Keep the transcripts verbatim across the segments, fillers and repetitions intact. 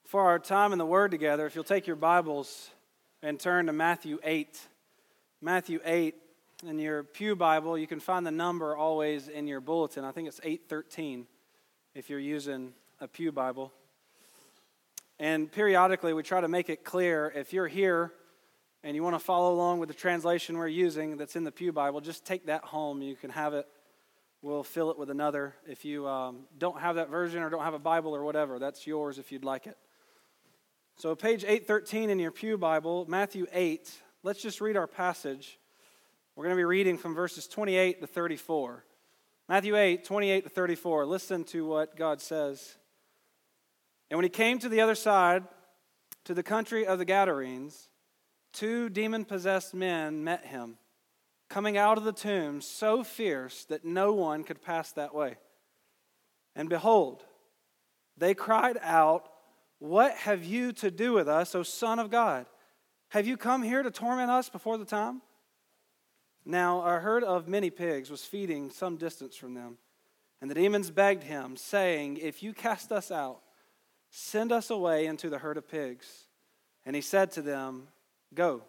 For our time in the Word together, if you'll take your Bibles and turn to Matthew eight. Matthew eight, in your pew Bible, you can find the number always in your bulletin. I think it's eight thirteen if you're using a pew Bible. And periodically we try to make it clear, if you're here and you want to follow along with the translation we're using that's in the pew Bible, just take that home. You can have it. We'll fill it with another. If you um, don't have that version or don't have a Bible or whatever, that's yours if you'd like it. So page eight thirteen in your pew Bible, Matthew eight, let's just read our passage. We're going to be reading from verses twenty-eight to thirty-four. Matthew eight, twenty-eight to thirty-four. Listen to what God says. And when he came to the other side, to the country of the Gadarenes, two demon-possessed men met him, coming out of the tomb so fierce that no one could pass that way. And behold, they cried out, "What have you to do with us, O Son of God? Have you come here to torment us before the time?" Now a herd of many pigs was feeding some distance from them. And the demons begged him, saying, "If you cast us out, send us away into the herd of pigs." And he said to them, "Go."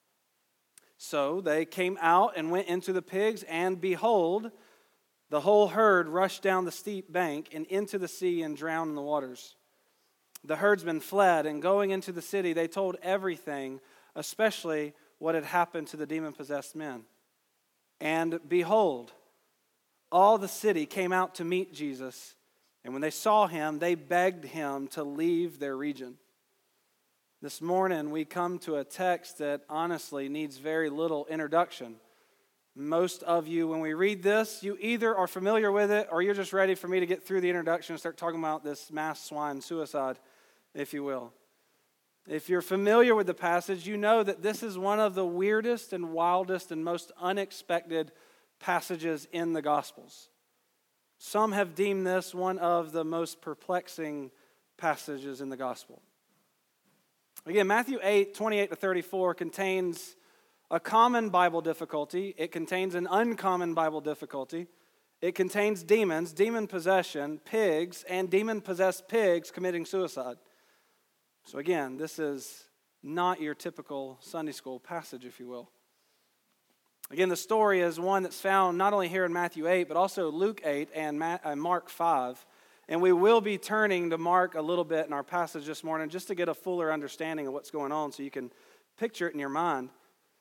So they came out and went into the pigs, and behold, the whole herd rushed down the steep bank and into the sea and drowned in the waters. The herdsmen fled, and going into the city, they told everything, especially what had happened to the demon-possessed men. And behold, all the city came out to meet Jesus, and when they saw him, they begged him to leave their region. This morning, we come to a text that honestly needs very little introduction. Most of you, when we read this, you either are familiar with it or you're just ready for me to get through the introduction and start talking about this mass swine suicide, if you will. If you're familiar with the passage, you know that this is one of the weirdest and wildest and most unexpected passages in the Gospels. Some have deemed this one of the most perplexing passages in the Gospel. Again, Matthew eight, twenty-eight to thirty-four contains a common Bible difficulty. It contains an uncommon Bible difficulty. It contains demons, demon possession, pigs, and demon-possessed pigs committing suicide. So again, this is not your typical Sunday school passage, if you will. Again, the story is one that's found not only here in Matthew eight, but also Luke eight and Mark five. And we will be turning to Mark a little bit in our passage this morning just to get a fuller understanding of what's going on so you can picture it in your mind.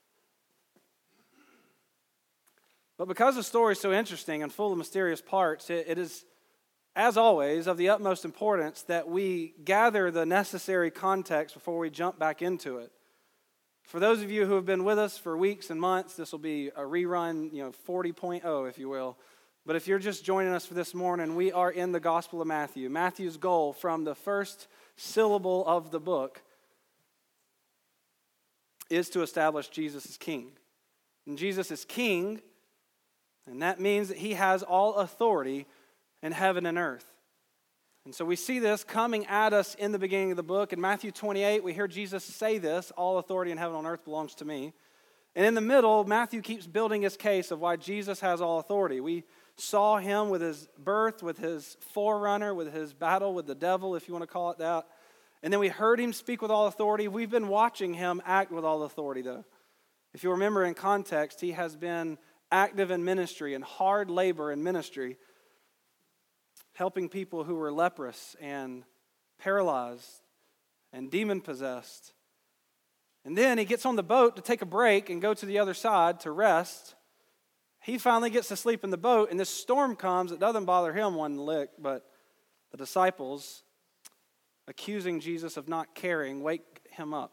But because the story is so interesting and full of mysterious parts, it, it is, as always, of the utmost importance that we gather the necessary context before we jump back into it. For those of you who have been with us for weeks and months, this will be a rerun, you know, forty point oh, if you will. But if you're just joining us for this morning, we are in the Gospel of Matthew. Matthew's goal from the first syllable of the book is to establish Jesus as king. And Jesus is king, and that means that he has all authority in heaven and earth. And so we see this coming at us in the beginning of the book. In Matthew twenty-eight, we hear Jesus say this, "All authority in heaven and on earth belongs to me." And in the middle, Matthew keeps building his case of why Jesus has all authority. We saw him with his birth, with his forerunner, with his battle with the devil, if you want to call it that. And then we heard him speak with all authority. We've been watching him act with all authority, though. If you remember in context, he has been active in ministry and hard labor in ministry, helping people who were leprous and paralyzed and demon-possessed. And then he gets on the boat to take a break and go to the other side to rest. He finally gets to sleep in the boat, and this storm comes. It doesn't bother him one lick, but the disciples, accusing Jesus of not caring, wake him up.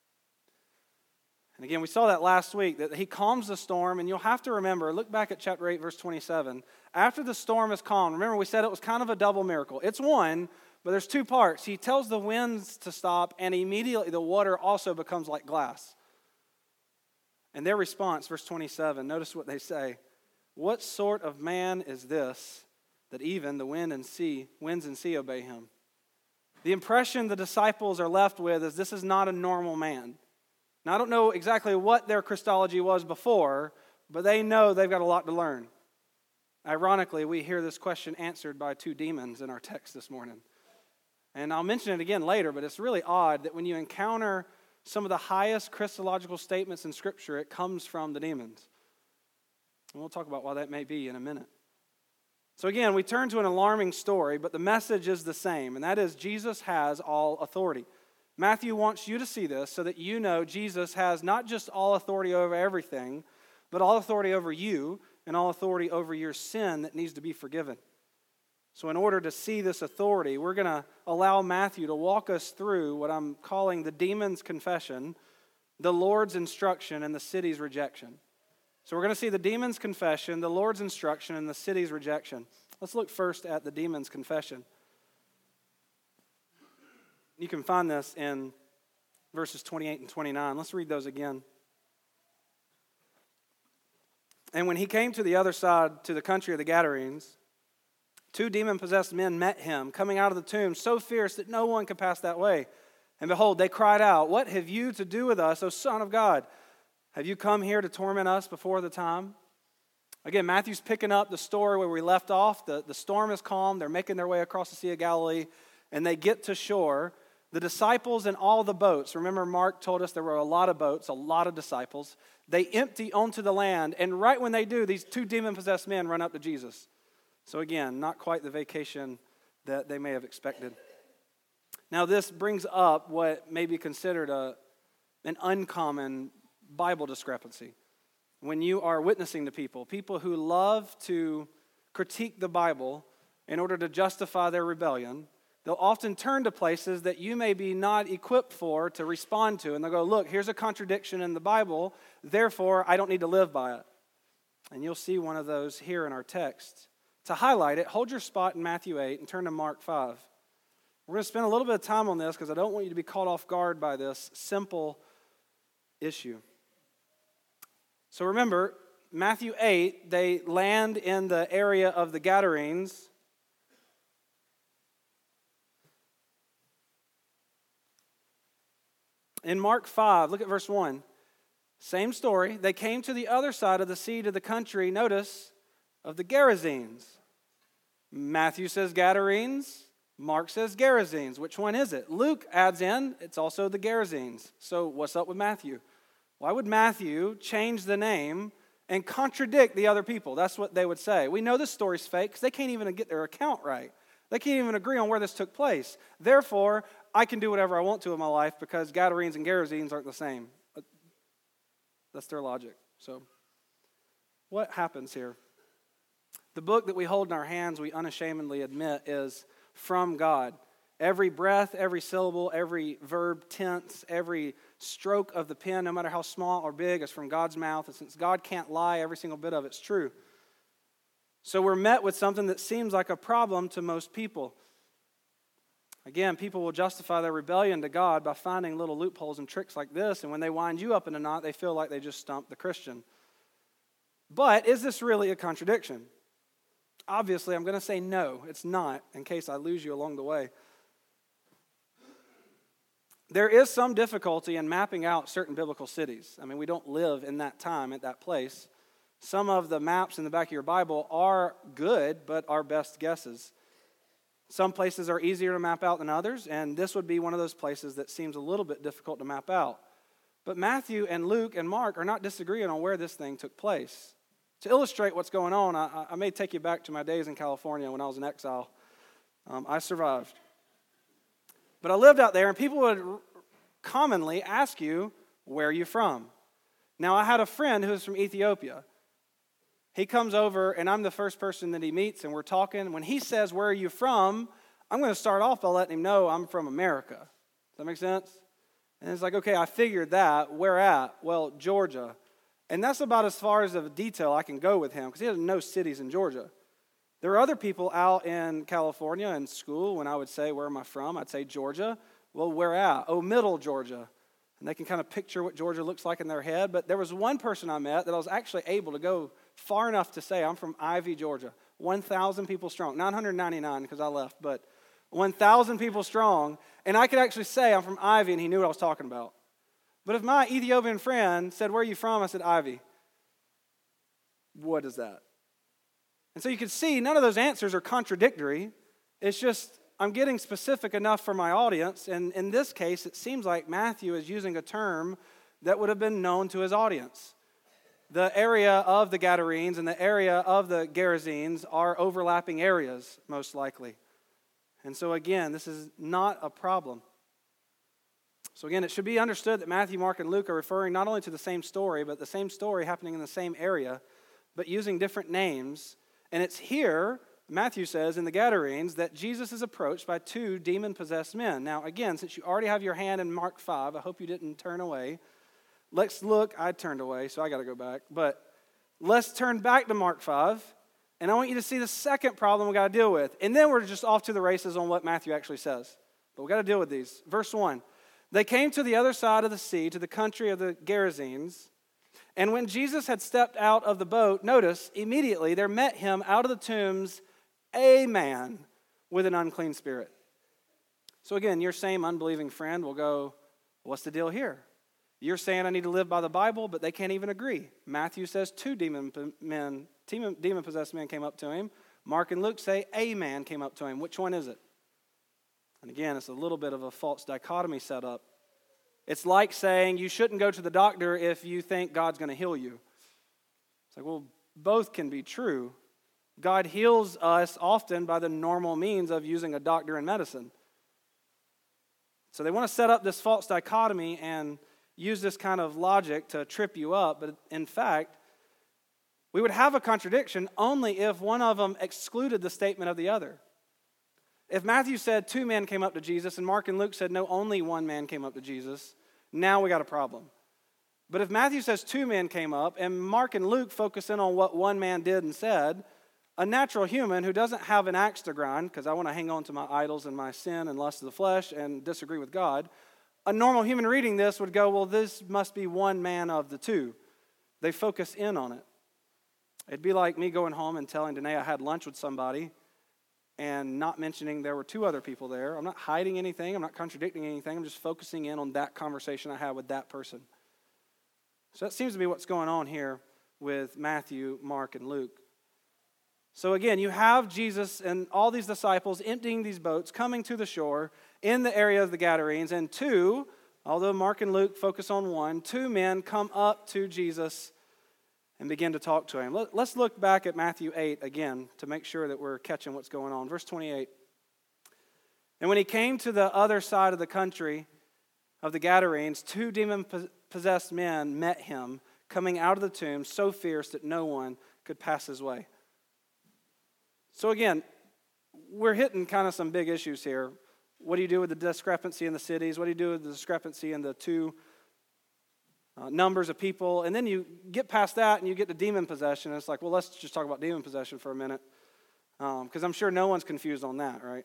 And again, we saw that last week, that he calms the storm, and you'll have to remember, look back at chapter eight, verse twenty-seven. After the storm is calmed, remember we said it was kind of a double miracle. It's one, but there's two parts. He tells the winds to stop, and immediately the water also becomes like glass. And their response, verse twenty-seven, notice what they say. "What sort of man is this, that even the wind and sea, winds and sea obey him?" The impression the disciples are left with is this is not a normal man. Now, I don't know exactly what their Christology was before, but they know they've got a lot to learn. Ironically, we hear this question answered by two demons in our text this morning. And I'll mention it again later, but it's really odd that when you encounter some of the highest Christological statements in Scripture, it comes from the demons. And we'll talk about why that may be in a minute. So again, we turn to an alarming story, but the message is the same, and that is Jesus has all authority. Matthew wants you to see this so that you know Jesus has not just all authority over everything, but all authority over you and all authority over your sin that needs to be forgiven. So in order to see this authority, we're going to allow Matthew to walk us through what I'm calling the demon's confession, the Lord's instruction, and the city's rejection. So we're going to see the demon's confession, the Lord's instruction, and the city's rejection. Let's look first at the demon's confession. You can find this in verses twenty-eight and twenty-nine. Let's read those again. And when he came to the other side, to the country of the Gadarenes, two demon-possessed men met him, coming out of the tomb, so fierce that no one could pass that way. And behold, they cried out, "What have you to do with us, O Son of God? Have you come here to torment us before the time?" Again, Matthew's picking up the story where we left off. The, the storm is calm. They're making their way across the Sea of Galilee, and they get to shore. The disciples and all the boats, remember Mark told us there were a lot of boats, a lot of disciples. They empty onto the land, and right when they do, these two demon-possessed men run up to Jesus. So again, not quite the vacation that they may have expected. Now this brings up what may be considered a, an uncommon Bible discrepancy. When you are witnessing to people, people who love to critique the Bible in order to justify their rebellion, they'll often turn to places that you may be not equipped for to respond to. And they'll go, look, here's a contradiction in the Bible, therefore I don't need to live by it. And you'll see one of those here in our text. To highlight it, hold your spot in Matthew eight and turn to Mark five. We're going to spend a little bit of time on this because I don't want you to be caught off guard by this simple issue. So remember, Matthew eight, they land in the area of the Gadarenes. In Mark five, look at verse one. Same story. They came to the other side of the sea to the country, notice, of the Gerasenes. Matthew says Gadarenes. Mark says Gerasenes. Which one is it? Luke adds in, it's also the Gerasenes. So what's up with Matthew? Why would Matthew change the name and contradict the other people? That's what they would say. We know this story's fake because they can't even get their account right. They can't even agree on where this took place. Therefore, I can do whatever I want to in my life because Gadarenes and Gerasenes aren't the same. That's their logic. So, what happens here? The book that we hold in our hands, we unashamedly admit, is from God. Every breath, every syllable, every verb tense, every stroke of the pen, no matter how small or big, is from God's mouth. And since God can't lie, every single bit of it's true. So we're met with something that seems like a problem to most people. Again, people will justify their rebellion to God by finding little loopholes and tricks like this, and when they wind you up in a knot, they feel like they just stumped the Christian. But is this really a contradiction? Obviously, I'm going to say no, it's not, in case I lose you along the way. There is some difficulty in mapping out certain biblical cities. I mean, we don't live in that time, at that place. Some of the maps in the back of your Bible are good, but are best guesses. Some places are easier to map out than others, and this would be one of those places that seems a little bit difficult to map out. But Matthew and Luke and Mark are not disagreeing on where this thing took place. To illustrate what's going on, I, I may take you back to my days in California when I was in exile. Um, I survived. But I lived out there, and people would commonly ask you, where are you from? Now, I had a friend who was from Ethiopia. He comes over, and I'm the first person that he meets, and we're talking. When he says, where are you from? I'm going to start off by letting him know I'm from America. Does that make sense? And it's like, okay, I figured that. Where at? Well, Georgia. And that's about as far as of detail I can go with him, because he doesn't know cities in Georgia. There are other people out in California in school, when I would say, where am I from? I'd say Georgia. Well, where at? Oh, middle Georgia. And they can kind of picture what Georgia looks like in their head. But there was one person I met that I was actually able to go far enough to say, I'm from Ivy, Georgia. one thousand people strong. nine hundred ninety-nine because I left, but one thousand people strong. And I could actually say I'm from Ivy, and he knew what I was talking about. But if my Ethiopian friend said, where are you from? I said, Ivy. What is that? And so you can see none of those answers are contradictory. It's just I'm getting specific enough for my audience, and in this case, it seems like Matthew is using a term that would have been known to his audience. The area of the Gadarenes and the area of the Gerasenes are overlapping areas, most likely. And so again, this is not a problem. So again, it should be understood that Matthew, Mark, and Luke are referring not only to the same story, but the same story happening in the same area, but using different names. And it's here, Matthew says, in the Gadarenes, that Jesus is approached by two demon-possessed men. Now again, since you already have your hand in Mark five, I hope you didn't turn away. Let's look, I turned away, so I got to go back. But let's turn back to Mark five, and I want you to see the second problem we got to deal with. And then we're just off to the races on what Matthew actually says. But we got to deal with these. Verse one, they came to the other side of the sea, to the country of the Gerasenes. And when Jesus had stepped out of the boat, notice, immediately there met him out of the tombs a man with an unclean spirit. So again, your same unbelieving friend will go, what's the deal here? You're saying I need to live by the Bible, but they can't even agree. Matthew says two demon men, demon-possessed men came up to him. Mark and Luke say a man came up to him. Which one is it? And again, it's a little bit of a false dichotomy set up. It's like saying you shouldn't go to the doctor if you think God's going to heal you. It's like, well, both can be true. God heals us often by the normal means of using a doctor and medicine. So they want to set up this false dichotomy and use this kind of logic to trip you up, but in fact, we would have a contradiction only if one of them excluded the statement of the other. If Matthew said two men came up to Jesus and Mark and Luke said no, only one man came up to Jesus, now we got a problem. But if Matthew says two men came up and Mark and Luke focus in on what one man did and said, a natural human who doesn't have an axe to grind, because I want to hang on to my idols and my sin and lust of the flesh and disagree with God, a normal human reading this would go, well, this must be one man of the two. They focus in on it. It'd be like me going home and telling Danae I had lunch with somebody and not mentioning there were two other people there. I'm not hiding anything. I'm not contradicting anything. I'm just focusing in on that conversation I had with that person. So that seems to be what's going on here with Matthew, Mark, and Luke. So again, you have Jesus and all these disciples emptying these boats, coming to the shore in the area of the Gadarenes, and two, although Mark and Luke focus on one, two men come up to Jesus and begin to talk to him. Let's look back at Matthew eight again to make sure that we're catching what's going on. Verse twenty-eight. And when he came to the other side of the country of the Gadarenes, two demon-possessed men met him, coming out of the tomb so fierce that no one could pass his way. So again, we're hitting kind of some big issues here. What do you do with the discrepancy in the cities? What do you do with the discrepancy in the two uh, numbers of people? And then you get past that and you get to demon possession. And it's like, well, let's just talk about demon possession for a minute. Because um, I'm sure no one's confused on that, right?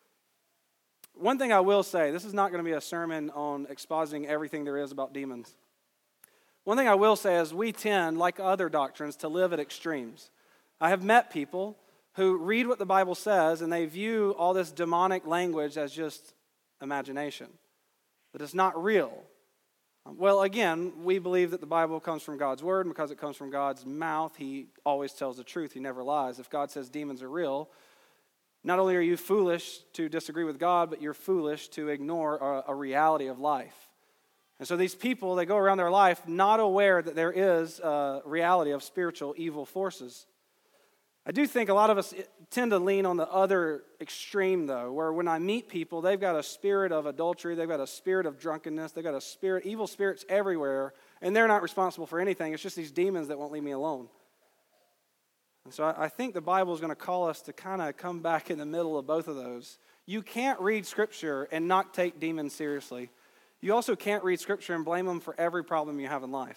One thing I will say, this is not going to be a sermon on expositing everything there is about demons. One thing I will say is we tend, like other doctrines, to live at extremes. I have met people who read what the Bible says and they view all this demonic language as just imagination, that it's not real. Well, again, we believe that the Bible comes from God's word, and because it comes from God's mouth, he always tells the truth. He never lies. If God says demons are real, not only are you foolish to disagree with God, but you're foolish to ignore a, a reality of life. And so these people, they go around their life not aware that there is a reality of spiritual evil forces. I do think a lot of us tend to lean on the other extreme, though, where when I meet people, they've got a spirit of adultery, they've got a spirit of drunkenness, they've got a spirit, evil spirits everywhere, and they're not responsible for anything. It's just these demons that won't leave me alone. And so I, I think the Bible is going to call us to kind of come back in the middle of both of those. You can't read Scripture and not take demons seriously. You also can't read Scripture and blame them for every problem you have in life.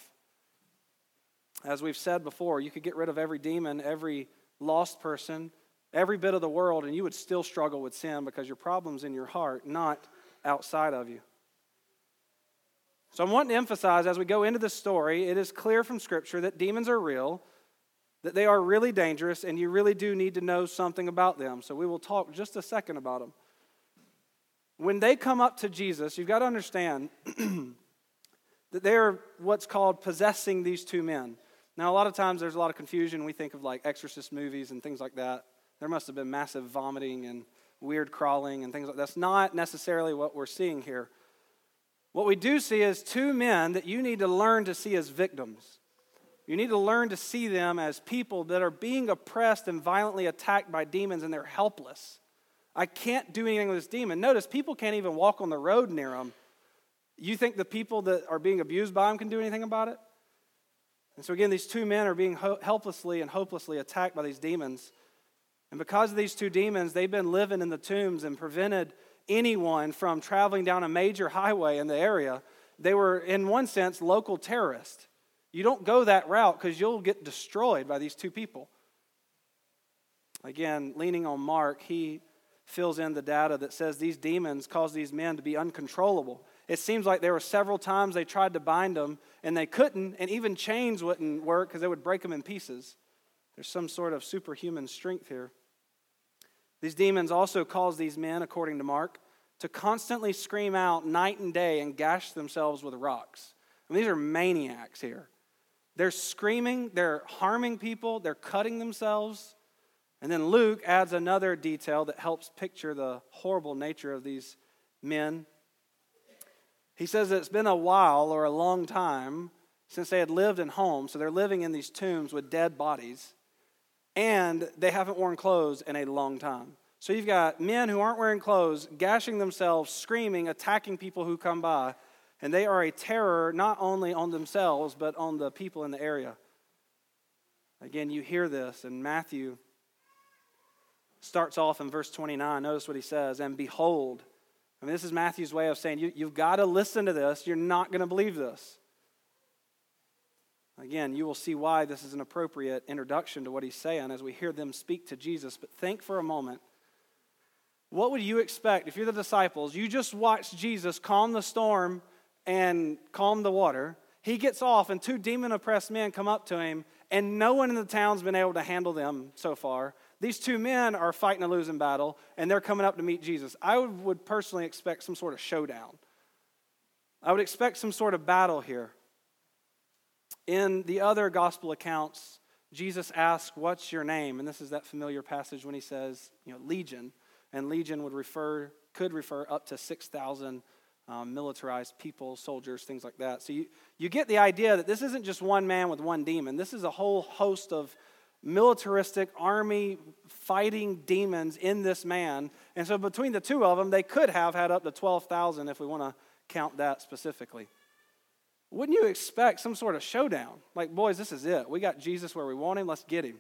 As we've said before, you could get rid of every demon, every lost person, every bit of the world, and you would still struggle with sin because your problem's in your heart, not outside of you. So I'm wanting to emphasize as we go into this story, it is clear from Scripture that demons are real, that they are really dangerous, and you really do need to know something about them. So we will talk just a second about them. When they come up to Jesus, you've got to understand that they are what's called possessing these two men. Now, a lot of times there's a lot of confusion. We think of like exorcist movies and things like that. There must have been massive vomiting and weird crawling and things like that. That's not necessarily what we're seeing here. What we do see is two men that you need to learn to see as victims. You need to learn to see them as people that are being oppressed and violently attacked by demons, and they're helpless. I can't do anything with this demon. Notice, people can't even walk on the road near them. You think the people that are being abused by them can do anything about it? And so again, these two men are being ho- helplessly and hopelessly attacked by these demons. And because of these two demons, they've been living in the tombs and prevented anyone from traveling down a major highway in the area. They were, in one sense, local terrorists. You don't go that route because you'll get destroyed by these two people. Again, leaning on Mark, he fills in the data that says these demons cause these men to be uncontrollable. It seems like there were several times they tried to bind them, and they couldn't, and even chains wouldn't work because they would break them in pieces. There's some sort of superhuman strength here. These demons also cause these men, according to Mark, to constantly scream out night and day and gash themselves with rocks. I mean, these are maniacs here. They're screaming, they're harming people, they're cutting themselves. And then Luke adds another detail that helps picture the horrible nature of these men. He says that it's been a while or a long time since they had lived in homes, so they're living in these tombs with dead bodies, and they haven't worn clothes in a long time. So you've got men who aren't wearing clothes, gashing themselves, screaming, attacking people who come by, and they are a terror not only on themselves, but on the people in the area. Again, you hear this, and Matthew starts off in verse twenty-nine. Notice what he says, and behold. I mean, this is Matthew's way of saying, you, you've got to listen to this. You're not going to believe this. Again, you will see why this is an appropriate introduction to what he's saying as we hear them speak to Jesus. But think for a moment. What would you expect if you're the disciples? You just watched Jesus calm the storm and calm the water. He gets off, and two demon-oppressed men come up to him, and no one in the town's been able to handle them so far. These two men are fighting a losing battle, and they're coming up to meet Jesus. I would, would personally expect some sort of showdown. I would expect some sort of battle here. In the other gospel accounts, Jesus asks, what's your name? And this is that familiar passage when he says, you know, legion. And legion would refer, could refer up to six thousand um, militarized people, soldiers, things like that. So you, you get the idea that this isn't just one man with one demon. This is a whole host of militaristic army fighting demons in this man. And so between the two of them, they could have had up to twelve thousand if we want to count that specifically. Wouldn't you expect some sort of showdown? Like, boys, this is it. We got Jesus where we want him. Let's get him.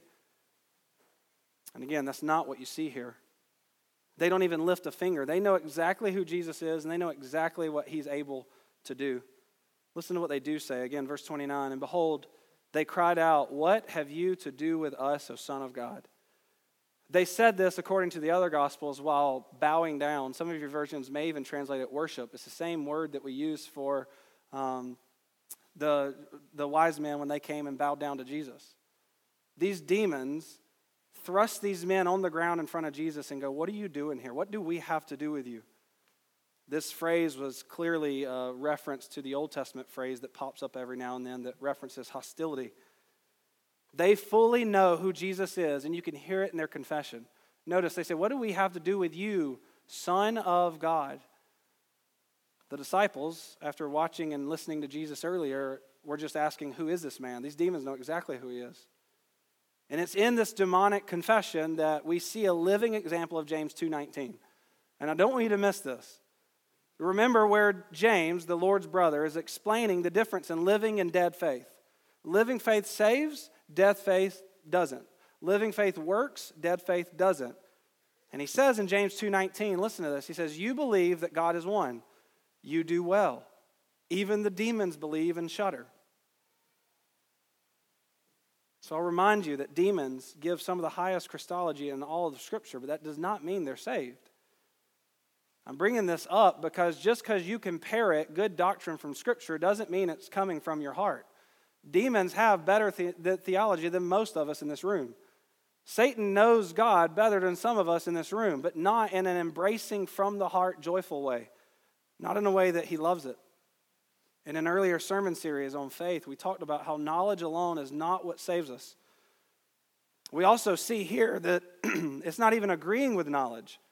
And again, that's not what you see here. They don't even lift a finger. They know exactly who Jesus is, and they know exactly what he's able to do. Listen to what they do say. Again, verse twenty-nine, and behold, they cried out, what have you to do with us, O Son of God? They said this, according to the other Gospels, while bowing down. Some of your versions may even translate it worship. It's the same word that we use for um, the, the wise men when they came and bowed down to Jesus. These demons thrust these men on the ground in front of Jesus and go, what are you doing here? What do we have to do with you? This phrase was clearly a reference to the Old Testament phrase that pops up every now and then that references hostility. They fully know who Jesus is, and you can hear it in their confession. Notice they say, what do we have to do with you, Son of God? The disciples, after watching and listening to Jesus earlier, were just asking, who is this man? These demons know exactly who he is. And it's in this demonic confession that we see a living example of James two nineteen. And I don't want you to miss this. Remember where James, the Lord's brother, is explaining the difference in living and dead faith. Living faith saves, dead faith doesn't. Living faith works, dead faith doesn't. And he says in James two nineteen, listen to this, he says, you believe that God is one. You do well. Even the demons believe and shudder. So I'll remind you that demons give some of the highest Christology in all of the Scripture, but that does not mean they're saved. I'm bringing this up because just because you can parrot good doctrine from Scripture doesn't mean it's coming from your heart. Demons have better the- theology than most of us in this room. Satan knows God better than some of us in this room, but not in an embracing from the heart joyful way. Not in a way that he loves it. In an earlier sermon series on faith, we talked about how knowledge alone is not what saves us. We also see here that it's not even agreeing with knowledge.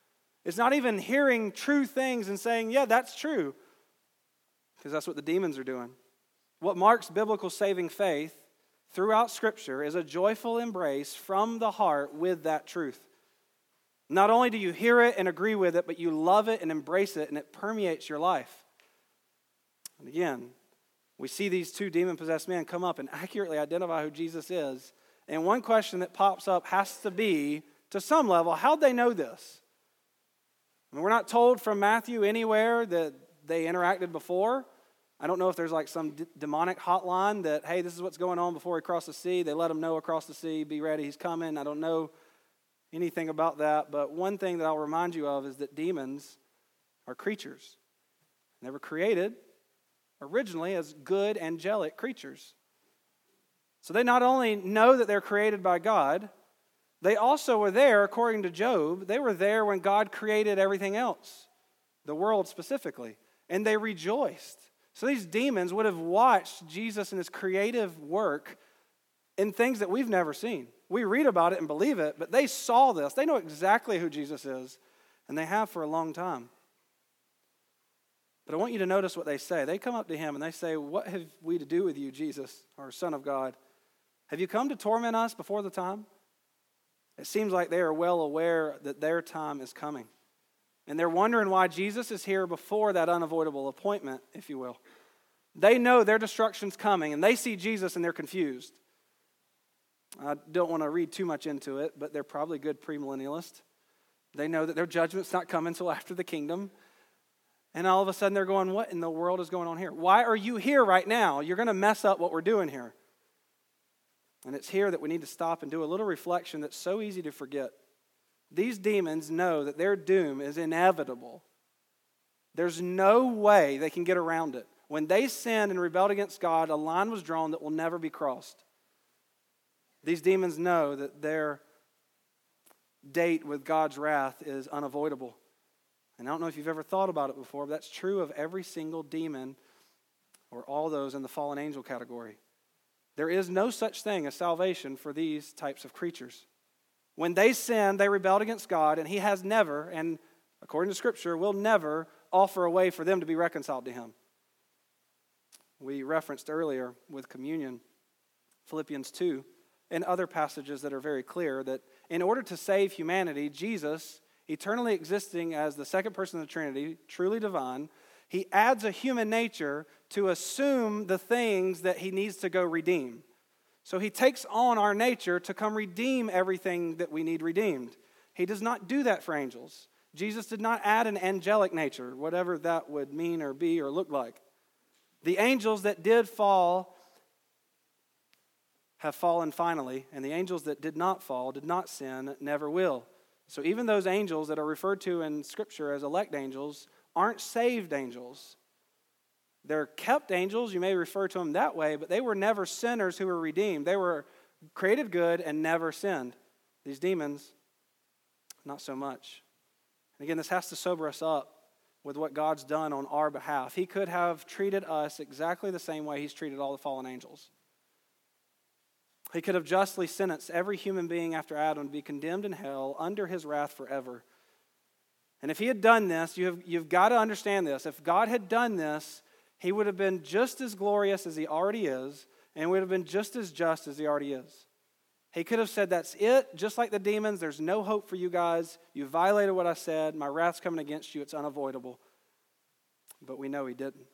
It's not even hearing true things and saying, yeah, that's true, because that's what the demons are doing. What marks biblical saving faith throughout Scripture is a joyful embrace from the heart with that truth. Not only do you hear it and agree with it, but you love it and embrace it, and it permeates your life. And again, we see these two demon-possessed men come up and accurately identify who Jesus is. And one question that pops up has to be, to some level, how'd they know this? I mean, we're not told from Matthew anywhere that they interacted before. I don't know if there's like some d- demonic hotline that, hey, this is what's going on before he crossed the sea. They let him know across the sea, be ready, he's coming. I don't know anything about that. But one thing that I'll remind you of is that demons are creatures. They were created originally as good angelic creatures. So they not only know that they're created by God, they also were there, according to Job, they were there when God created everything else, the world specifically, and they rejoiced. So these demons would have watched Jesus and his creative work in things that we've never seen. We read about it and believe it, but they saw this. They know exactly who Jesus is, and they have for a long time. But I want you to notice what they say. They come up to him and they say, what have we to do with you, Jesus, our Son of God? Have you come to torment us before the time? It seems like they are well aware that their time is coming. And they're wondering why Jesus is here before that unavoidable appointment, if you will. They know their destruction's coming, and they see Jesus and they're confused. I don't want to read too much into it, but they're probably good premillennialists. They know that their judgment's not coming until after the kingdom. And all of a sudden they're going, what in the world is going on here? Why are you here right now? You're going to mess up what we're doing here. And it's here that we need to stop and do a little reflection that's so easy to forget. These demons know that their doom is inevitable. There's no way they can get around it. When they sinned and rebelled against God, a line was drawn that will never be crossed. These demons know that their date with God's wrath is unavoidable. And I don't know if you've ever thought about it before, but that's true of every single demon or all those in the fallen angel category. There is no such thing as salvation for these types of creatures. When they sinned, they rebelled against God, and he has never, and according to Scripture, will never offer a way for them to be reconciled to him. We referenced earlier with communion, Philippians two, and other passages that are very clear that in order to save humanity, Jesus, eternally existing as the second person of the Trinity, truly divine, he adds a human nature to assume the things that he needs to go redeem. So he takes on our nature to come redeem everything that we need redeemed. He does not do that for angels. Jesus did not add an angelic nature, whatever that would mean or be or look like. The angels that did fall have fallen finally, and the angels that did not fall, did not sin, never will. So even those angels that are referred to in Scripture as elect angels aren't saved angels. They're kept angels, you may refer to them that way, but they were never sinners who were redeemed. They were created good and never sinned. These demons, not so much. And again, this has to sober us up with what God's done on our behalf. He could have treated us exactly the same way he's treated all the fallen angels. He could have justly sentenced every human being after Adam to be condemned in hell under his wrath forever. And if he had done this, you have, you've got to understand this. If God had done this, he would have been just as glorious as he already is, and would have been just as just as he already is. He could have said, that's it, just like the demons, there's no hope for you guys. You violated what I said. My wrath's coming against you. It's unavoidable. But we know he didn't.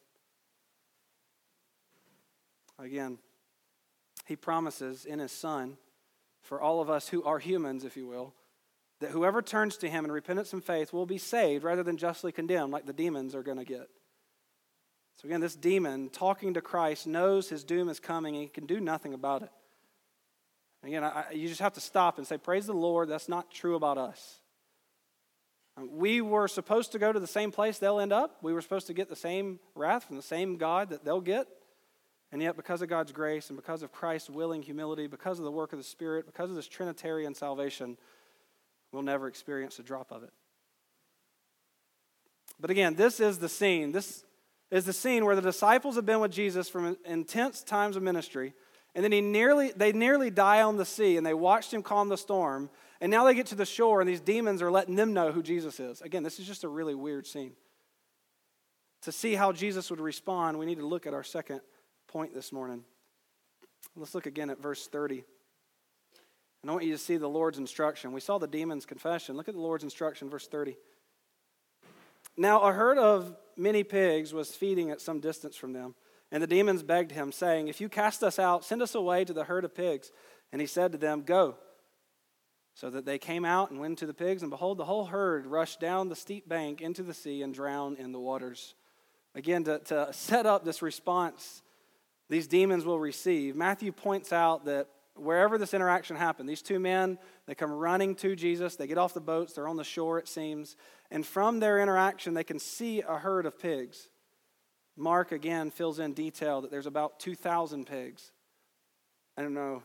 Again, he promises in his Son, for all of us who are humans, if you will, that whoever turns to him in repentance and faith will be saved rather than justly condemned like the demons are going to get. So again, this demon talking to Christ knows his doom is coming and he can do nothing about it. Again, I, you just have to stop and say, praise the Lord, that's not true about us. We were supposed to go to the same place they'll end up. We were supposed to get the same wrath from the same God that they'll get. And yet, because of God's grace and because of Christ's willing humility, because of the work of the Spirit, because of this Trinitarian salvation, we'll never experience a drop of it. But again, this is the scene. This is the scene where the disciples have been with Jesus from intense times of ministry, and then he nearly, they nearly die on the sea, and they watched him calm the storm, And now they get to the shore, and these demons are letting them know who Jesus is. Again, this is just a really weird scene. To see how Jesus would respond, we need to look at our second point this morning. Let's look again at verse thirty. And I want you to see the Lord's instruction. We saw the demon's confession. Look at the Lord's instruction, verse thirty. Now a herd of many pigs was feeding at some distance from them. And the demons begged him, saying, if you cast us out, send us away to the herd of pigs. And he said to them, go. So that they came out and went to the pigs, and behold, the whole herd rushed down the steep bank into the sea and drowned in the waters. Again, to, to set up this response these demons will receive, Matthew points out that wherever this interaction happened, these two men, they come running to Jesus, they get off the boats, they're on the shore, it seems, and from their interaction, they can see a herd of pigs. Mark, again, fills in detail that there's about two thousand pigs. I don't know.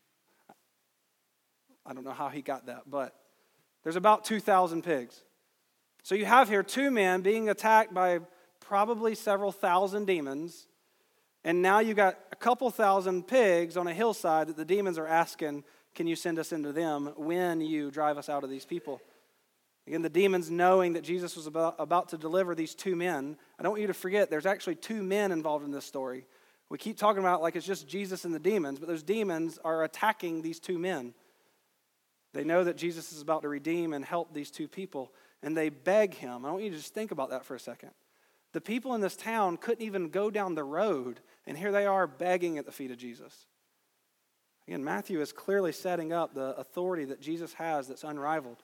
I don't know how he got that, but there's about two thousand pigs. So you have here two men being attacked by probably several thousand demons, and now you got a couple thousand pigs on a hillside that the demons are asking, can you send us into them when you drive us out of these people? Again, the demons knowing that Jesus was about, about to deliver these two men. I don't want you to forget there's actually two men involved in this story. We keep talking about it like it's just Jesus and the demons, but those demons are attacking these two men. They know that Jesus is about to redeem and help these two people, and they beg him. I want you to just think about that for a second. The people in this town couldn't even go down the road, and here they are begging at the feet of Jesus. Again, Matthew is clearly setting up the authority that Jesus has that's unrivaled.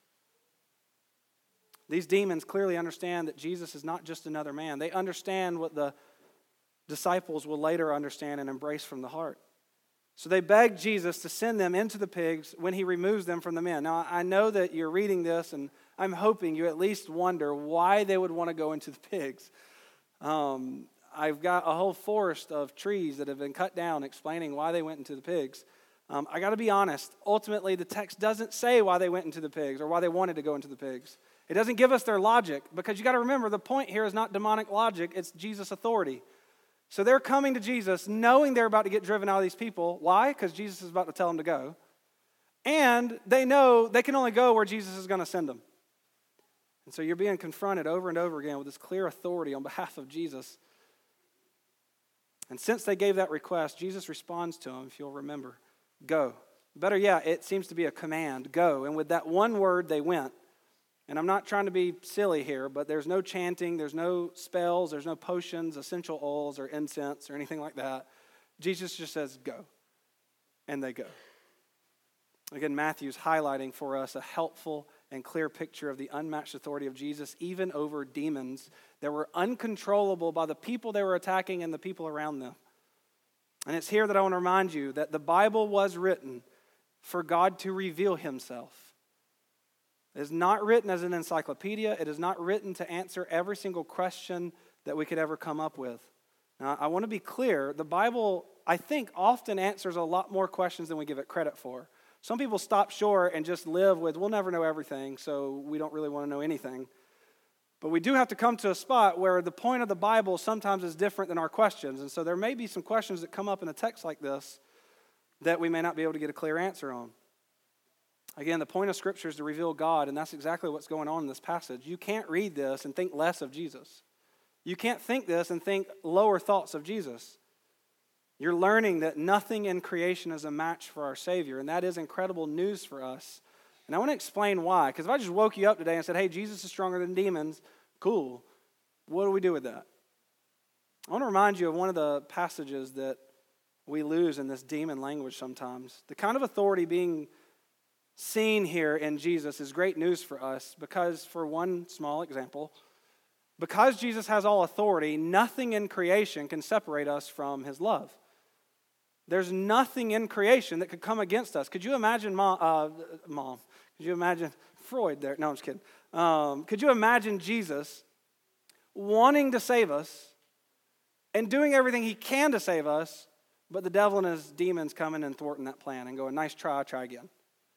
These demons clearly understand that Jesus is not just another man. They understand what the disciples will later understand and embrace from the heart. So they beg Jesus to send them into the pigs when he removes them from the men. Now, I know that you're reading this, and I'm hoping you at least wonder why they would want to go into the pigs. Um, I've got a whole forest of trees that have been cut down explaining why they went into the pigs. Um, I got to be honest, ultimately the text doesn't say why they went into the pigs or why they wanted to go into the pigs. It doesn't give us their logic, because you got to remember the point here is not demonic logic, it's Jesus' authority. So they're coming to Jesus knowing they're about to get driven out of these people. Why? Because Jesus is about to tell them to go. And they know they can only go where Jesus is going to send them. And so you're being confronted over and over again with this clear authority on behalf of Jesus. And since they gave that request, Jesus responds to them, if you'll remember, go. Better yet, it seems to be a command, go. And with that one word, they went. And I'm not trying to be silly here, but there's no chanting, there's no spells, there's no potions, essential oils, or incense, or anything like that. Jesus just says, go. And they go. Again, Matthew's highlighting for us a helpful and clear picture of the unmatched authority of Jesus, even over demons that were uncontrollable by the people they were attacking and the people around them. And it's here that I want to remind you that the Bible was written for God to reveal himself. It is not written as an encyclopedia. It is not written to answer every single question that we could ever come up with. Now, I want to be clear. The Bible, I think, often answers a lot more questions than we give it credit for. Some people stop short and just live with, we'll never know everything, so we don't really want to know anything. But we do have to come to a spot where the point of the Bible sometimes is different than our questions. And so there may be some questions that come up in a text like this that we may not be able to get a clear answer on. Again, the point of Scripture is to reveal God, and that's exactly what's going on in this passage. You can't read this and think less of Jesus. You can't think this and think lower thoughts of Jesus. You're learning that nothing in creation is a match for our Savior, and that is incredible news for us. And I want to explain why, because if I just woke you up today and said, hey, Jesus is stronger than demons, cool. What do we do with that? I want to remind you of one of the passages that we lose in this demon language sometimes. The kind of authority being seen here in Jesus is great news for us because, for one small example, because Jesus has all authority, nothing in creation can separate us from his love. There's nothing in creation that could come against us. Could you imagine mom? Uh, mom could you imagine Freud there? No, I'm just kidding. Um, could you imagine Jesus wanting to save us and doing everything he can to save us, but the devil and his demons coming and thwarting that plan and going, nice try, try again?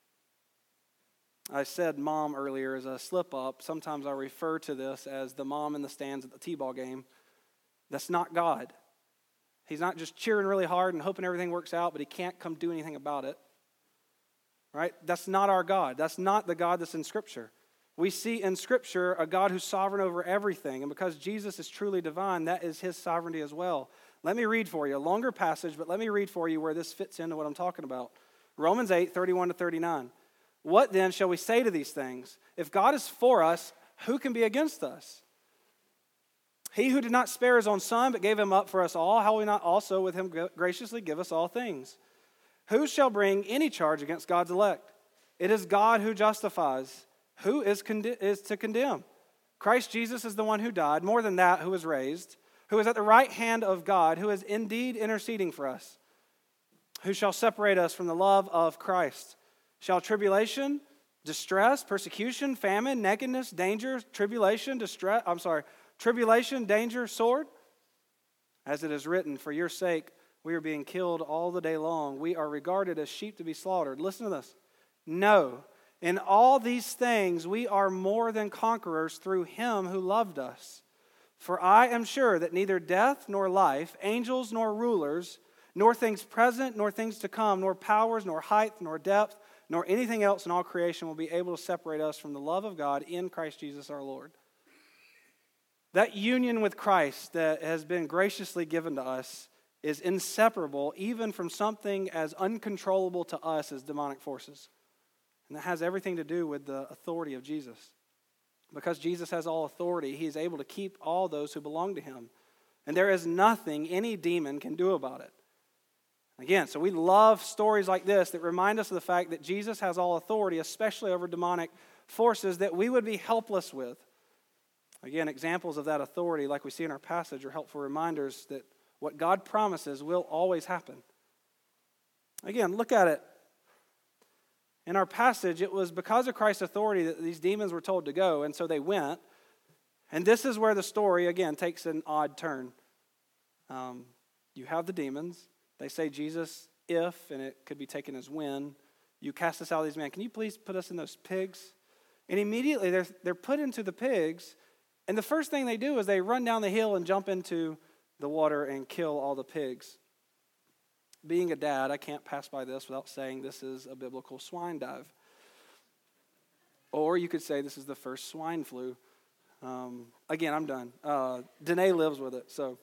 I said mom earlier as a slip-up. Sometimes I refer to this as the mom in the stands at the T-ball game. That's not God. He's not just cheering really hard and hoping everything works out, but he can't come do anything about it. right? That's not our God. That's not the God that's in Scripture. We see in Scripture a God who's sovereign over everything, and because Jesus is truly divine, that is his sovereignty as well. Let me read for you a longer passage, but let me read for you where this fits into what I'm talking about. Romans eight, thirty-one to thirty-nine. What then shall we say to these things? If God is for us, who can be against us? He who did not spare his own son, but gave him up for us all, how will he not also with him graciously give us all things? Who shall bring any charge against God's elect? It is God who justifies. Who is, con- is to condemn? Christ Jesus is the one who died, more than that, who was raised, who is at the right hand of God, who is indeed interceding for us. Who shall separate us from the love of Christ? Shall tribulation, distress, persecution, famine, nakedness, danger, tribulation, distress, I'm sorry, tribulation, danger, sword? As it is written, for your sake we are being killed all the day long. We are regarded as sheep to be slaughtered. Listen to this. No, in all these things we are more than conquerors through him who loved us. For I am sure that neither death nor life, angels nor rulers, nor things present, nor things to come, nor powers, nor height, nor depth, nor anything else in all creation will be able to separate us from the love of God in Christ Jesus our Lord. That union with Christ that has been graciously given to us is inseparable even from something as uncontrollable to us as demonic forces. And that has everything to do with the authority of Jesus. Because Jesus has all authority, he is able to keep all those who belong to him. And there is nothing any demon can do about it. Again, so we love stories like this that remind us of the fact that Jesus has all authority, especially over demonic forces that we would be helpless with. Again, examples of that authority, like we see in our passage, are helpful reminders that what God promises will always happen. Again, look at it. In our passage, it was because of Christ's authority that these demons were told to go, and so they went. And this is where the story, again, takes an odd turn. Um, you have the demons. They say, Jesus, if, and it could be taken as when, you cast us out of these men. Can you please put us in those pigs? And immediately they're, they're put into the pigs, and the first thing they do is they run down the hill and jump into the water and kill all the pigs. Being a dad, I can't pass by this without saying this is a biblical swine dive. Or you could say this is the first swine flu. Um, again, I'm done. Uh, Danae lives with it, so.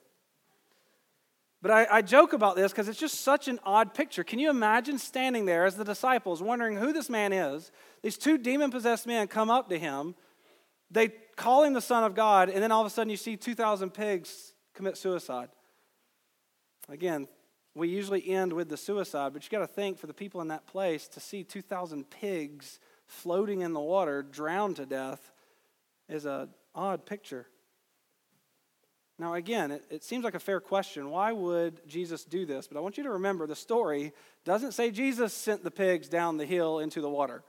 But I, I joke about this because it's just such an odd picture. Can you imagine standing there as the disciples wondering who this man is? These two demon-possessed men come up to him. They call him the Son of God, and then all of a sudden you see two thousand pigs commit suicide. Again, we usually end with the suicide, but you got to think for the people in that place to see two thousand pigs floating in the water, drowned to death, is an odd picture. Now again, it, it seems like a fair question. Why would Jesus do this? But I want you to remember the story doesn't say Jesus sent the pigs down the hill into the water.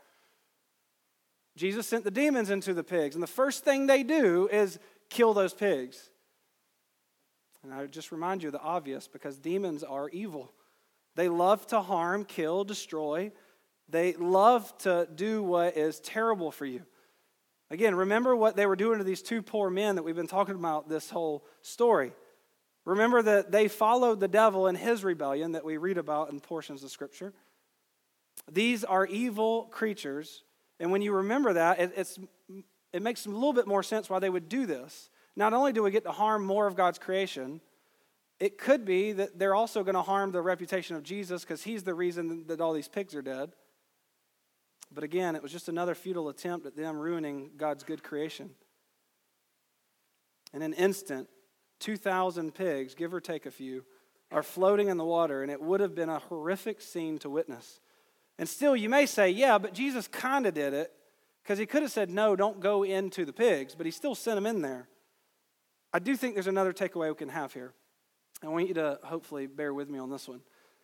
Jesus sent the demons into the pigs, and the first thing they do is kill those pigs. And I would just remind you of the obvious, because demons are evil. They love to harm, kill, destroy. They love to do what is terrible for you. Again, remember what they were doing to these two poor men that we've been talking about this whole story. Remember that they followed the devil in his rebellion that we read about in portions of Scripture. These are evil creatures, and when you remember that, it, it's, it makes a little bit more sense why they would do this. Not only do we get to harm more of God's creation, it could be that they're also going to harm the reputation of Jesus because he's the reason that all these pigs are dead. But again, it was just another futile attempt at them ruining God's good creation. In an instant, two thousand pigs, give or take a few, are floating in the water, and it would have been a horrific scene to witness. And still, you may say, yeah, but Jesus kind of did it because he could have said, no, don't go into the pigs, but he still sent them in there. I do think there's another takeaway we can have here. I want you to hopefully bear with me on this one.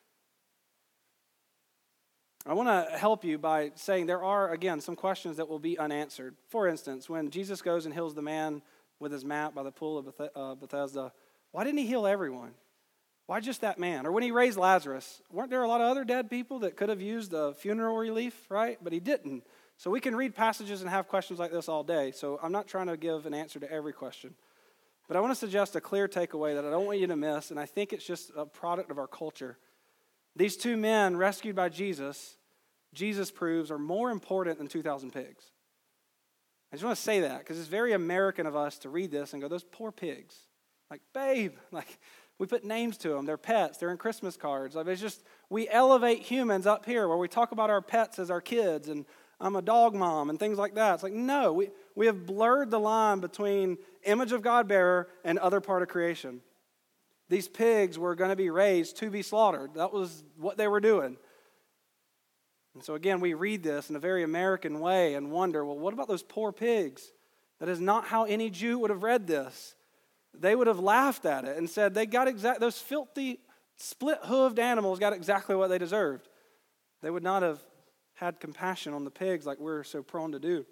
I want to help you by saying there are, again, some questions that will be unanswered. For instance, when Jesus goes and heals the man with his mat by the pool of Bethesda, why didn't he heal everyone? Why just that man? Or when he raised Lazarus, weren't there a lot of other dead people that could have used a funeral relief, right? But he didn't. So we can read passages and have questions like this all day. So I'm not trying to give an answer to every question. But I want to suggest a clear takeaway that I don't want you to miss, and I think it's just a product of our culture. These two men rescued by Jesus, Jesus proves, are more important than two thousand pigs. I just want to say that because it's very American of us to read this and go, those poor pigs. Like, babe, like we put names to them. They're pets. They're in Christmas cards. Like, it's just, we elevate humans up here where we talk about our pets as our kids and I'm a dog mom and things like that. It's like, no, we, we have blurred the line between image of God bearer and other part of creation. These pigs were going to be raised to be slaughtered. That was what they were doing. And so again, we read this in a very American way and wonder, well, what about those poor pigs? That is not how any Jew would have read this. They would have laughed at it and said they got exact those filthy, split-hooved animals got exactly what they deserved. They would not have had compassion on the pigs like we're so prone to do.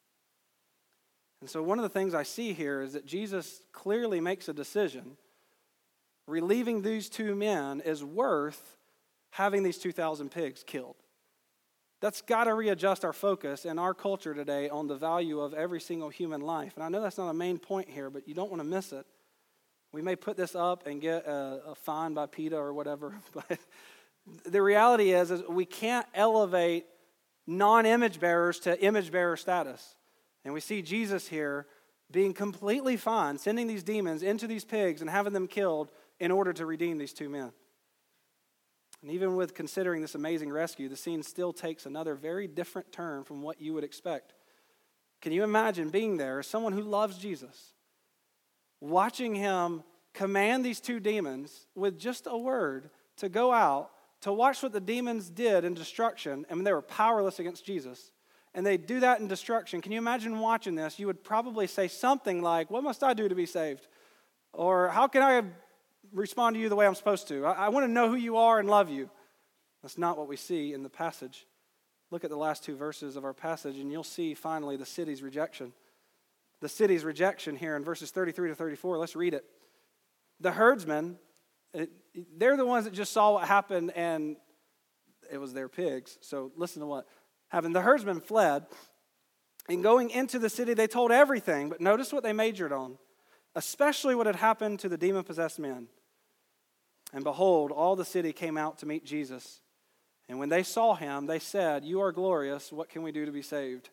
And so one of the things I see here is that Jesus clearly makes a decision. Relieving these two men is worth having these two thousand pigs killed. That's got to readjust our focus in our culture today on the value of every single human life. And I know that's not a main point here, but you don't want to miss it. We may put this up and get a, a fine by PETA or whatever, but the reality is, is we can't elevate non-image bearers to image bearer status. And we see Jesus here being completely fine, sending these demons into these pigs and having them killed in order to redeem these two men. And even with considering this amazing rescue, the scene still takes another very different turn from what you would expect. Can you imagine being there as someone who loves Jesus, watching him command these two demons with just a word to go out, to watch what the demons did in destruction, and they were powerless against Jesus, and they do that in destruction. Can you imagine watching this? You would probably say something like, what must I do to be saved? Or how can I respond to you the way I'm supposed to? I, I want to know who you are and love you. That's not what we see in the passage. Look at the last two verses of our passage, and you'll see finally the city's rejection. The city's rejection here in verses thirty-three to thirty-four. Let's read it. The herdsmen, it, they're the ones that just saw what happened, and it was their pigs. So listen to what happened. The herdsmen fled, and going into the city, they told everything, but notice what they majored on. Especially what had happened to the demon-possessed men. And behold, all the city came out to meet Jesus. And when they saw him, they said, you are glorious. What can we do to be saved?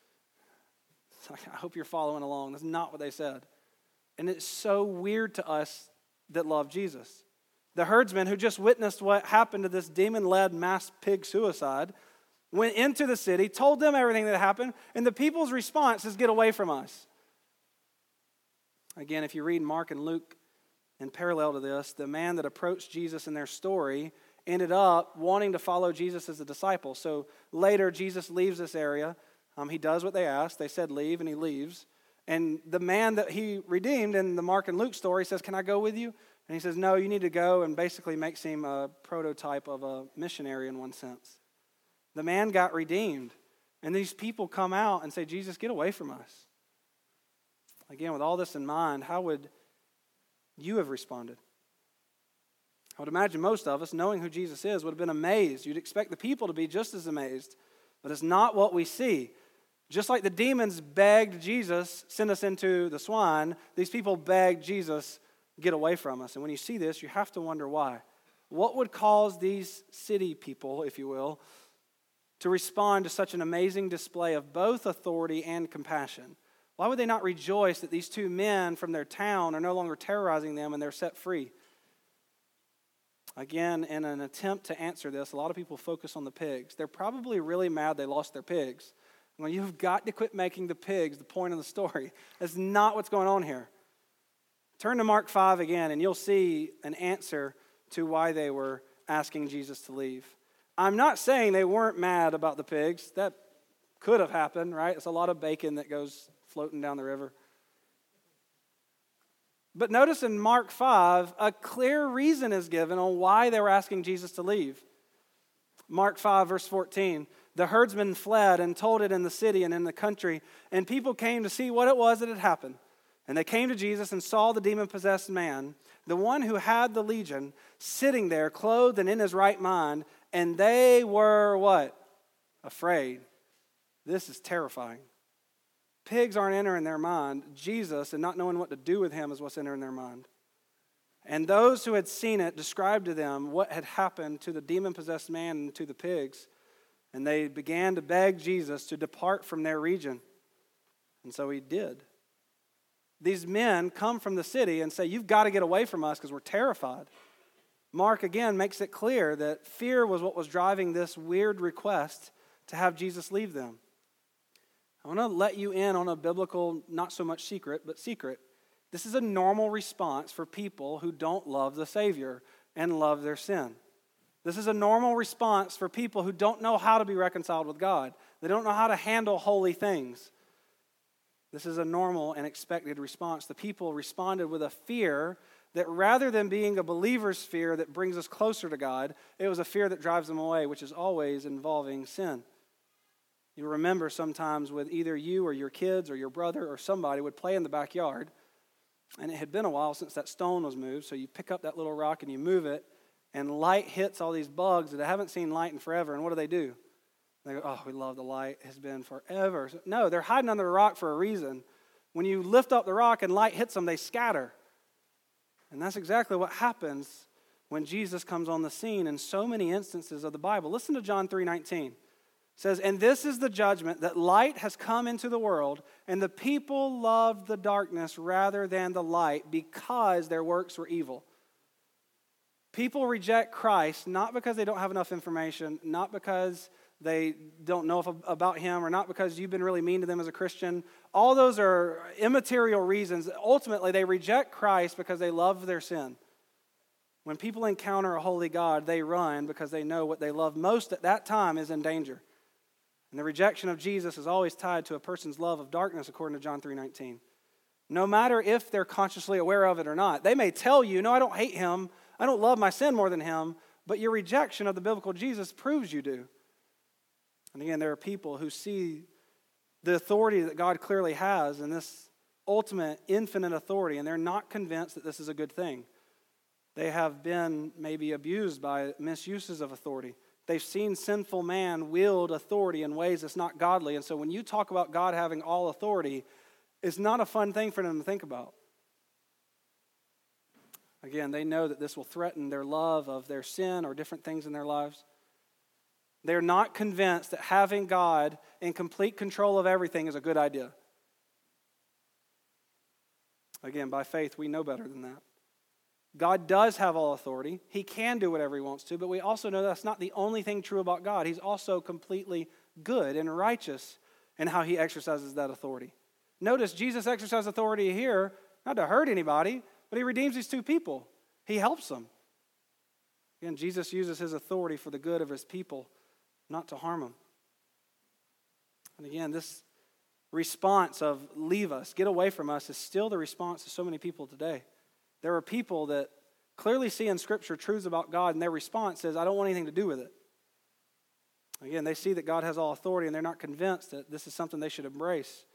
I hope you're following along. That's not what they said. And it's so weird to us that love Jesus. The herdsmen who just witnessed what happened to this demon-led mass pig suicide went into the city, told them everything that happened, and the people's response is, get away from us. Again, if you read Mark and Luke in parallel to this, the man that approached Jesus in their story ended up wanting to follow Jesus as a disciple. So later, Jesus leaves this area. Um, he does what they asked. They said leave, and he leaves. And the man that he redeemed in the Mark and Luke story says, can I go with you? And he says, no, you need to go, and basically makes him a prototype of a missionary in one sense. The man got redeemed. And these people come out and say, Jesus, get away from us. Again, with all this in mind, how would you have responded? I would imagine most of us, knowing who Jesus is, would have been amazed. You'd expect the people to be just as amazed, but it's not what we see. Just like the demons begged Jesus, send us into the swine, these people begged Jesus, get away from us. And when you see this, you have to wonder why. What would cause these city people, if you will, to respond to such an amazing display of both authority and compassion? Why would they not rejoice that these two men from their town are no longer terrorizing them and they're set free? Again, in an attempt to answer this, a lot of people focus on the pigs. They're probably really mad they lost their pigs. Well, you've got to quit making the pigs the point of the story. That's not what's going on here. Turn to Mark five again, and you'll see an answer to why they were asking Jesus to leave. I'm not saying they weren't mad about the pigs. That could have happened, right? It's a lot of bacon that goes floating down the river. But notice in Mark five, a clear reason is given on why they were asking Jesus to leave. Mark five, verse fourteen, the herdsmen fled and told it in the city and in the country, and people came to see what it was that had happened. And they came to Jesus and saw the demon-possessed man, the one who had the legion, sitting there, clothed and in his right mind, and they were what? Afraid. This is terrifying. Pigs aren't entering their mind. Jesus, and not knowing what to do with him, is what's entering their mind. And those who had seen it described to them what had happened to the demon-possessed man and to the pigs. And they began to beg Jesus to depart from their region. And so he did. These men come from the city and say, you've got to get away from us because we're terrified. Mark, again, makes it clear that fear was what was driving this weird request to have Jesus leave them. I want to let you in on a biblical, not so much secret, but secret. This is a normal response for people who don't love the Savior and love their sin. This is a normal response for people who don't know how to be reconciled with God. They don't know how to handle holy things. This is a normal and expected response. The people responded with a fear that rather than being a believer's fear that brings us closer to God, it was a fear that drives them away, which is always involving sin. You remember sometimes with either you or your kids or your brother or somebody would play in the backyard, and it had been a while since that stone was moved, so you pick up that little rock and you move it, and light hits all these bugs that haven't seen light in forever, and what do they do? They go, oh, we love the light. It's been forever. No, they're hiding under the rock for a reason. When you lift up the rock and light hits them, they scatter. And that's exactly what happens when Jesus comes on the scene in so many instances of the Bible. Listen to John three nineteen. It says, and this is the judgment, that light has come into the world, and the people loved the darkness rather than the light because their works were evil. People reject Christ not because they don't have enough information, not because they don't know if, about him, or not because you've been really mean to them as a Christian. All those are immaterial reasons. Ultimately, they reject Christ because they love their sin. When people encounter a holy God, they run because they know what they love most at that time is in danger. And the rejection of Jesus is always tied to a person's love of darkness, according to John three nineteen. No matter if they're consciously aware of it or not. They may tell you, no, I don't hate him. I don't love my sin more than him. But your rejection of the biblical Jesus proves you do. And again, there are people who see the authority that God clearly has in this ultimate infinite authority, and they're not convinced that this is a good thing. They have been maybe abused by misuses of authority. They've seen sinful man wield authority in ways that's not godly. And so when you talk about God having all authority, it's not a fun thing for them to think about. Again, they know that this will threaten their love of their sin or different things in their lives. They're not convinced that having God in complete control of everything is a good idea. Again, by faith, we know better than that. God does have all authority. He can do whatever he wants to, but we also know that's not the only thing true about God. He's also completely good and righteous in how he exercises that authority. Notice Jesus exercised authority here, not to hurt anybody, but he redeems these two people. He helps them. Again, Jesus uses his authority for the good of his people, not to harm them. And again, this response of leave us, get away from us, is still the response of so many people today. There are people that clearly see in Scripture truths about God, and their response is, I don't want anything to do with it. Again, they see that God has all authority, and they're not convinced that this is something they should embrace.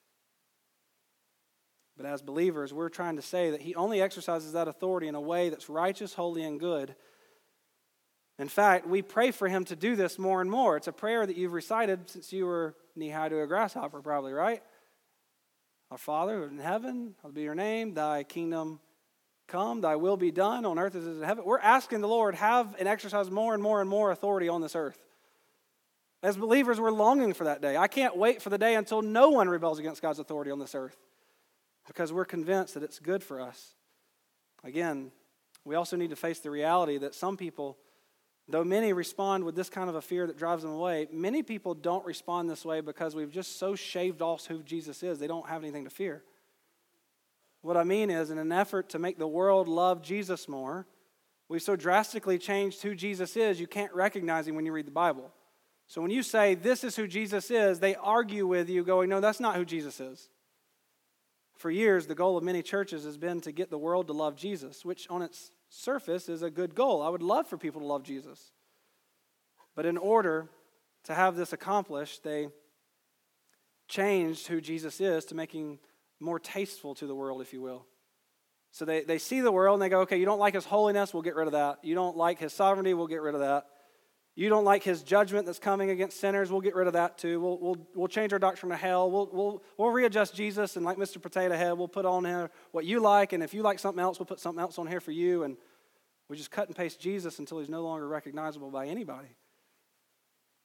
But as believers, we're trying to say that he only exercises that authority in a way that's righteous, holy, and good. In fact, we pray for him to do this more and more. It's a prayer that you've recited since you were knee-high to a grasshopper, probably, right? Our Father who art in heaven, hallowed be your name, thy kingdom come, thy will be done on earth as it is in heaven. We're asking the Lord, have and exercise more and more and more authority on this earth. As believers, we're longing for that day. I can't wait for the day until no one rebels against God's authority on this earth, because we're convinced that it's good for us. Again, we also need to face the reality that some people, though many respond with this kind of a fear that drives them away, many people don't respond this way because we've just so shaved off who Jesus is, they don't have anything to fear. What I mean is, in an effort to make the world love Jesus more, we've so drastically changed who Jesus is, you can't recognize him when you read the Bible. So when you say, this is who Jesus is, they argue with you going, no, that's not who Jesus is. For years, the goal of many churches has been to get the world to love Jesus, which on its surface is a good goal. I would love for people to love Jesus. But in order to have this accomplished, they changed who Jesus is to making more tasteful to the world, if you will. So they, they see the world and they go, okay, you don't like his holiness, we'll get rid of that. You don't like his sovereignty, we'll get rid of that. You don't like his judgment that's coming against sinners, we'll get rid of that too. We'll we'll we'll change our doctrine to hell. We'll we'll we'll readjust Jesus, and like Mister Potato Head, we'll put on here what you like, and if you like something else, we'll put something else on here for you, and we just cut and paste Jesus until he's no longer recognizable by anybody.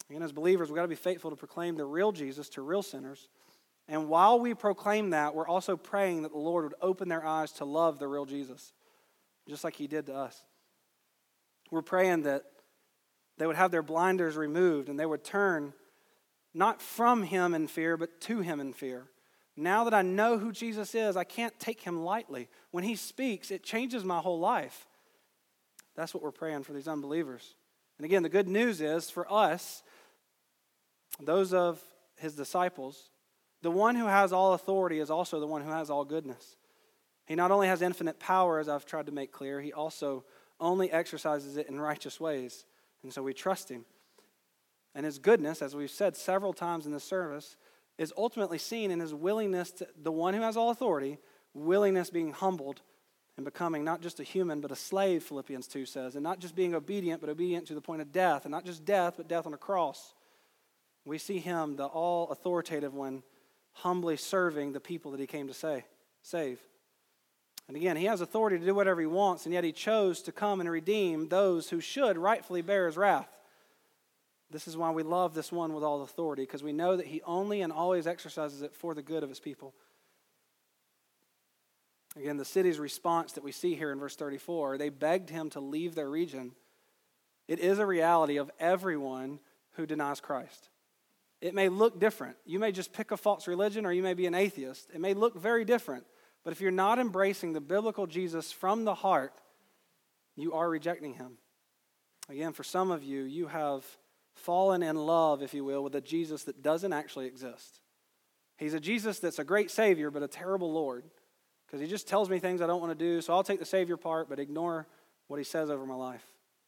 Again, as believers, we've got to be faithful to proclaim the real Jesus to real sinners. And while we proclaim that, we're also praying that the Lord would open their eyes to love the real Jesus, just like he did to us. We're praying that they would have their blinders removed and they would turn not from him in fear, but to him in fear. Now that I know who Jesus is, I can't take him lightly. When he speaks, it changes my whole life. That's what we're praying for these unbelievers. And again, the good news is for us, those of his disciples, the one who has all authority is also the one who has all goodness. He not only has infinite power, as I've tried to make clear, he also only exercises it in righteous ways. And so we trust him. And his goodness, as we've said several times in this service, is ultimately seen in his willingness to, the one who has all authority, willingness being humbled and becoming not just a human, but a slave, Philippians two says, and not just being obedient, but obedient to the point of death, and not just death, but death on a cross. We see him, the all-authoritative one, humbly serving the people that he came to say, save. And again, he has authority to do whatever he wants, and yet he chose to come and redeem those who should rightfully bear his wrath. This is why we love this one with all authority, because we know that he only and always exercises it for the good of his people. Again, the city's response that we see here in verse thirty-four, they begged him to leave their region. It is a reality of everyone who denies Christ. It may look different. You may just pick a false religion, or you may be an atheist. It may look very different. But if you're not embracing the biblical Jesus from the heart, you are rejecting him. Again, for some of you, you have fallen in love, if you will, with a Jesus that doesn't actually exist. He's a Jesus that's a great Savior, but a terrible Lord, because he just tells me things I don't want to do, so I'll take the Savior part, but ignore what he says over my life.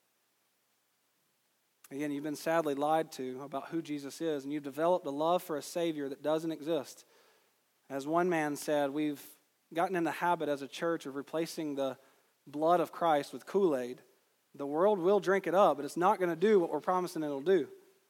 Again, you've been sadly lied to about who Jesus is, and you've developed a love for a Savior that doesn't exist. As one man said, we've gotten in the habit as a church of replacing the blood of Christ with Kool-Aid. The world will drink it up, but it's not going to do what we're promising it'll do.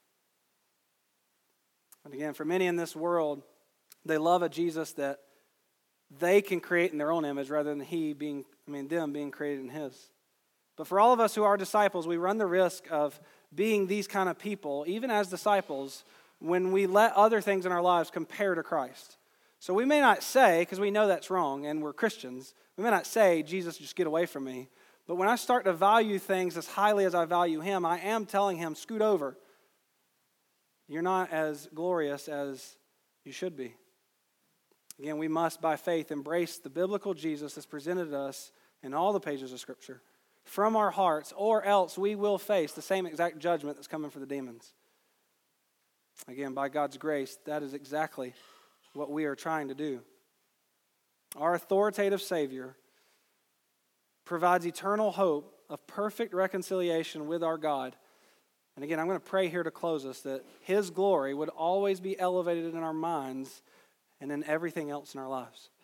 And again, for many in this world, they love a Jesus that they can create in their own image rather than he being, I mean, them being created in his. But for all of us who are disciples, we run the risk of being these kind of people, even as disciples, when we let other things in our lives compare to Christ. So we may not say, because we know that's wrong and we're Christians, we may not say, Jesus, just get away from me. But when I start to value things as highly as I value him, I am telling him, scoot over. You're not as glorious as you should be. Again, we must, by faith, embrace the biblical Jesus that's presented to us in all the pages of Scripture from our hearts, or else we will face the same exact judgment that's coming for the demons. Again, by God's grace, that is exactly what we are trying to do. Our authoritative Savior provides eternal hope of perfect reconciliation with our God. And again, I'm going to pray here to close us that his glory would always be elevated in our minds and in everything else in our lives.